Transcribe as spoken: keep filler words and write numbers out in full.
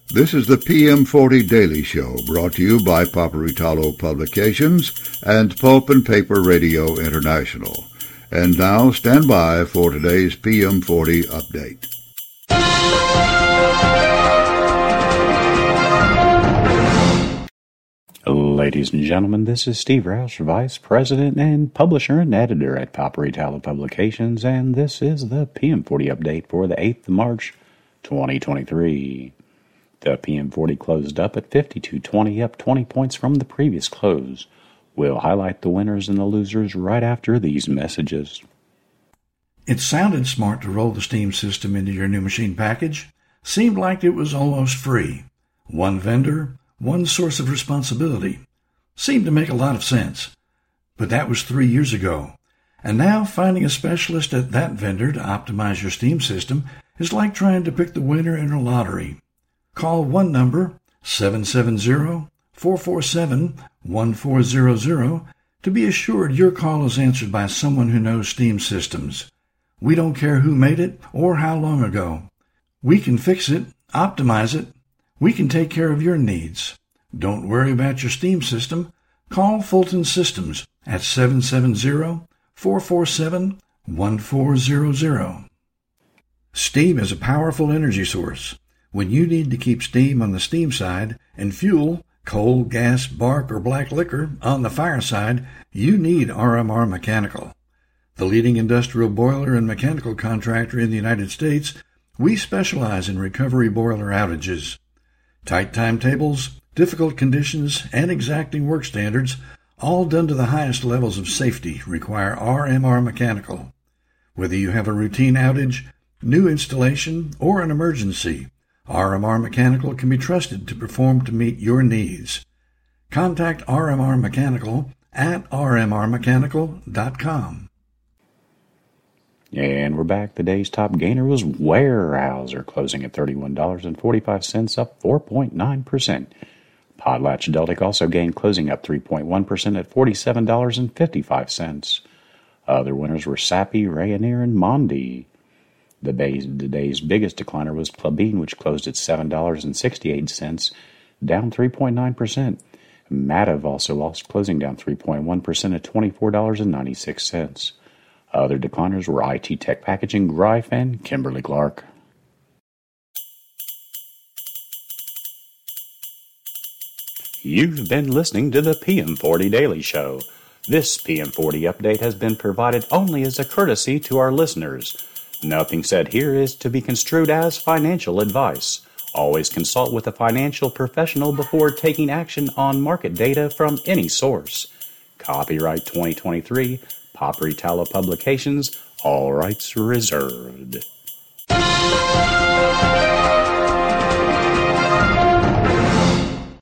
This is the P M forty Daily Show, brought to you by Paperitalo Publications and Pulp and Paper Radio International. And now, stand by for today's P M forty update. Ladies and gentlemen, this is Steve Roush, Vice President and Publisher and Editor at Paperitalo Publications, and this is the P M forty update for the eighth of March, twenty twenty-three. The P M forty closed up at fifty-two twenty, up twenty points from the previous close. We'll highlight the winners and the losers right after these messages. It sounded smart to roll the Steam system into your new machine package. Seemed like it was almost free. One vendor, one source of responsibility. Seemed to make a lot of sense. But that was three years ago. And now finding a specialist at that vendor to optimize your Steam system is like trying to pick the winner in a lottery. Call one number, seven seven zero, four four seven, one four zero zero, to be assured your call is answered by someone who knows Steam systems. We don't care who made it or how long ago. We can fix it, optimize it. We can take care of your needs. Don't worry about your Steam system. Call Fulton Systems at seven seven zero, four four seven, one four zero zero. Steam is a powerful energy source. When you need to keep steam on the steam side and fuel, coal, gas, bark, or black liquor on the fire side, you need R M R Mechanical. The leading industrial boiler and mechanical contractor in the United States, we specialize in recovery boiler outages. Tight timetables, difficult conditions, and exacting work standards, all done to the highest levels of safety, require R M R Mechanical. Whether you have a routine outage, new installation, or an emergency, R M R Mechanical can be trusted to perform to meet your needs. Contact R M R Mechanical at r m r mechanical dot com. And we're back. The day's top gainer was Weyerhaeuser, closing at thirty-one dollars and forty-five cents, up four point nine percent. PotlatchDeltic also gained, closing up three point one percent at forty-seven dollars and fifty-five cents. Other winners were Sappi, Rayonier, and Mondi. The day's, the day's biggest decliner was Klabin, which closed at seven dollars and sixty-eight cents, down three point nine percent. Mativ also lost, closing down three point one percent at twenty-four dollars and ninety-six cents. Other decliners were I T Tech Packaging, Greif, and Kimberly-Clark. You've been listening to the P M forty Daily Show. This P M forty update has been provided only as a courtesy to our listeners. Nothing said here is to be construed as financial advice. Always consult with a financial professional before taking action on market data from any source. Copyright twenty twenty-three, Paperitalo Publications, all rights reserved.